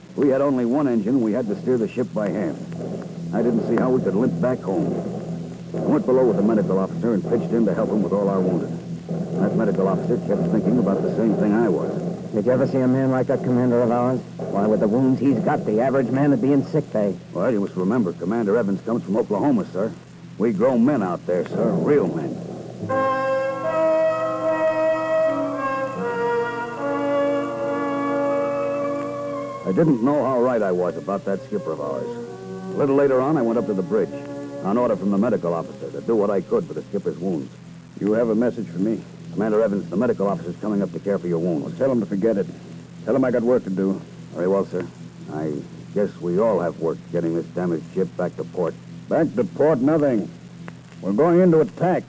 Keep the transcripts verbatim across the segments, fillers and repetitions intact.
We had only one engine. We had to steer the ship by hand. I didn't see how we could limp back home. I went below with the medical officer and pitched in to help him with all our wounded. That medical officer kept thinking about the same thing I was. Did you ever see a man like that commander of ours? Why, with the wounds he's got, the average man would be in sick bay. Well, you must remember, Commander Evans comes from Oklahoma, sir. We grow men out there, sir. Real men. I didn't know how right I was about that skipper of ours. A little later on, I went up to the bridge on order from the medical officer to do what I could for the skipper's wounds. You have a message for me? Commander Evans, the medical officer's coming up to care for your wounds. Well, tell him to forget it. Tell him I got work to do. Very well, sir. I guess we all have work getting this damaged ship back to port. Back to port, nothing. We're going into attack.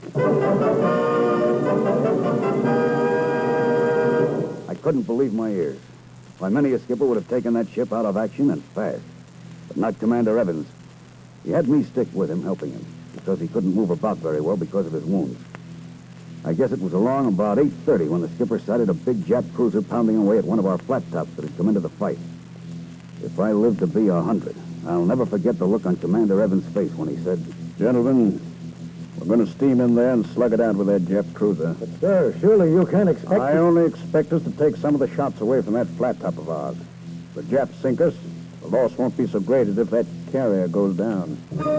I couldn't believe my ears. Why, many a skipper would have taken that ship out of action and fast. But not Commander Evans. He had me stick with him, helping him, because he couldn't move about very well because of his wounds. I guess it was along about eight thirty when the skipper sighted a big Jap cruiser pounding away at one of our flat tops that had come into the fight. If I live to be a hundred, I'll never forget the look on Commander Evans' face when he said, Gentlemen, we're going to steam in there and slug it out with that Jap cruiser. But, sir, surely you can't expect... I only expect us to take some of the shots away from that flat top of ours. If the Japs sink us, the loss won't be so great as if that carrier goes down.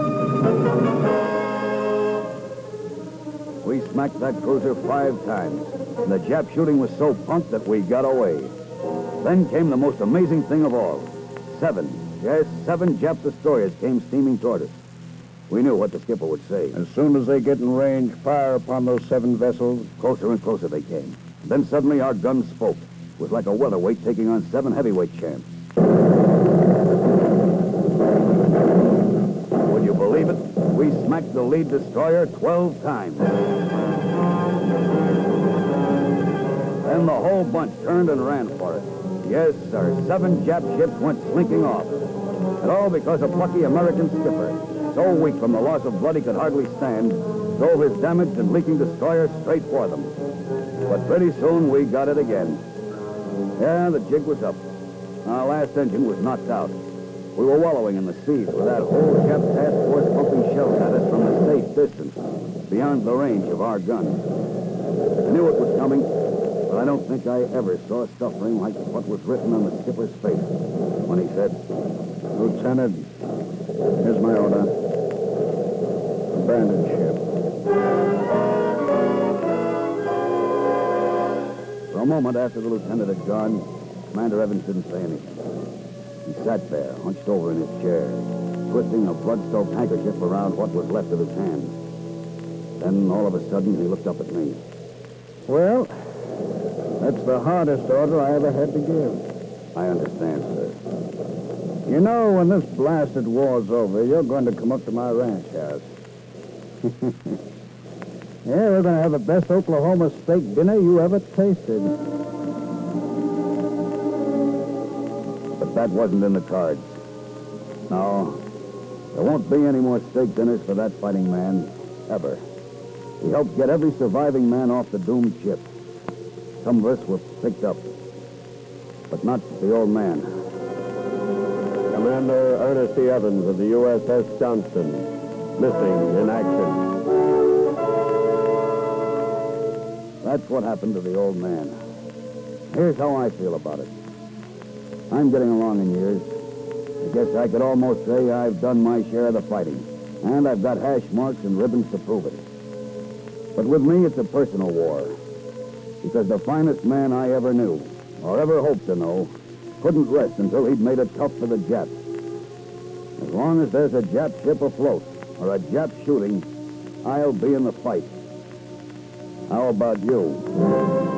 We smacked that cruiser five times, and the Jap shooting was so punked that we got away. Then came the most amazing thing of all. Seven, yes, seven Jap destroyers came steaming toward us. We knew what the skipper would say. As soon as they get in range, fire upon those seven vessels. Closer and closer they came. Then suddenly our guns spoke. It was like a welterweight taking on seven heavyweight champs. Would you believe it? We smacked the lead destroyer twelve times. Then the whole bunch turned and ran for it. Yes, sir, seven Jap ships went slinking off. And all because a plucky American skipper, so weak from the loss of blood he could hardly stand, drove his damaged and leaking destroyer straight for them. But pretty soon we got it again. Yeah, the jig was up. Our last engine was knocked out. We were wallowing in the seas with that whole Jap task force pumping shells at us from a safe distance, beyond the range of our guns. I knew it was coming, but I don't think I ever saw suffering like what was written on the skipper's face when he said, Lieutenant, here's my order. Abandon ship. For a moment after the lieutenant had gone, Commander Evans didn't say anything. He sat there, hunched over in his chair, twisting a blood-soaked handkerchief around what was left of his hands. Then, all of a sudden, he looked up at me. Well, that's the hardest order I ever had to give. I understand, sir. You know, when this blasted war's over, you're going to come up to my ranch house. Yeah, we're going to have the best Oklahoma steak dinner you ever tasted. But that wasn't in the cards. No, there won't be any more steak dinners for that fighting man, ever. He helped get every surviving man off the doomed ship. Some of us were picked up, but not the old man. Commander Ernest E. Evans of the U S S Johnston, missing in action. That's what happened to the old man. Here's how I feel about it. I'm getting along in years. I guess I could almost say I've done my share of the fighting, and I've got hash marks and ribbons to prove it. But with me, it's a personal war, because the finest man I ever knew, or ever hoped to know, couldn't rest until he'd made it tough for the Japs. As long as there's a Jap ship afloat, or a Jap shooting, I'll be in the fight. How about you?